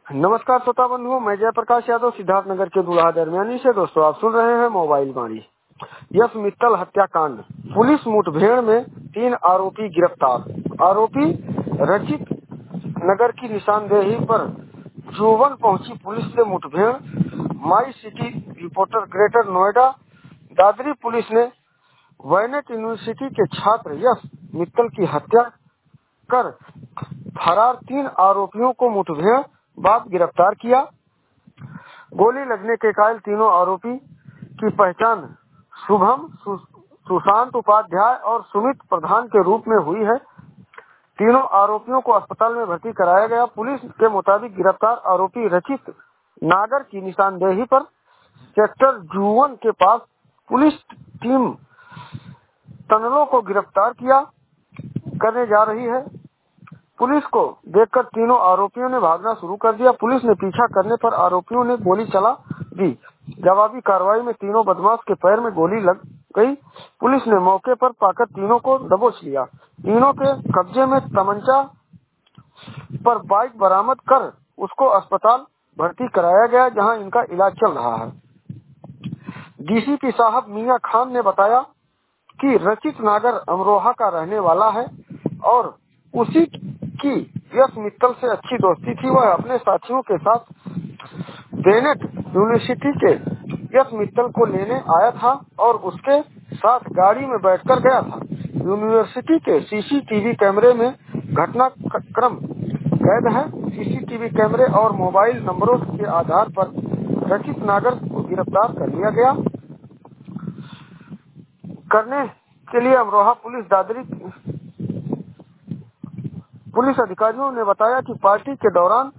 नमस्कार श्रोता बंधुओं, मैं जयप्रकाश यादव सिद्धार्थनगर के दूल्हा दरमियानी से। दोस्तों, आप सुन रहे हैं मोबाइल वाणी। यश मित्तल हत्याकांड, पुलिस मुठभेड़ में 3 आरोपी गिरफ्तार। आरोपी रचित नगर की निशानदेही पर जुवन पहुंची पुलिस से मुठभेड़। My city reporter, Greater Noida. Dadri police ने वैनेट यूनिवर्सिटी के छात्र यश मित्तल की हत्या कर फरार 3 आरोपियों को मुठभेड़ बाद गिरफ्तार किया। गोली लगने के घायल तीनों आरोपी की पहचान शुभम, सुशांत उपाध्याय और सुमित प्रधान के रूप में हुई है। तीनों आरोपियों को अस्पताल में भर्ती कराया गया। पुलिस के मुताबिक गिरफ्तार आरोपी रचित नागर की निशानदेही पर सेक्टर जुवन के पास पुलिस टीम टनलों को गिरफ्तार करने जा रही है। पुलिस को देखकर तीनों आरोपियों ने भागना शुरू कर दिया। पुलिस ने पीछा करने पर आरोपियों ने गोली चला दी। जवाबी कार्रवाई में तीनों बदमाश के पैर में गोली लग गई। पुलिस ने मौके पर पाकर तीनों को दबोच लिया। तीनों के कब्जे में तमंचा पर बाइक बरामद कर उसको अस्पताल भर्ती कराया गया, जहां इनका इलाज चल रहा है। डीसीपी साहब मियां खान ने बताया कि रचित नागर अमरोहा का रहने वाला है और उसी की यश मित्तल से अच्छी दोस्ती थी। वह अपने साथियों के साथ वेनेट यूनिवर्सिटी के यश मित्तल को लेने आया था और उसके साथ गाड़ी में बैठकर गया था। यूनिवर्सिटी के सीसीटीवी कैमरे में घटनाक्रम कैद है। सीसीटीवी कैमरे और मोबाइल नंबरों के आधार पर रचित नागर को गिरफ्तार कर लिया गया। करने के लिए अमरोहा पुलिस दादरी पुलिस अधिकारियों ने बताया कि पार्टी के दौरान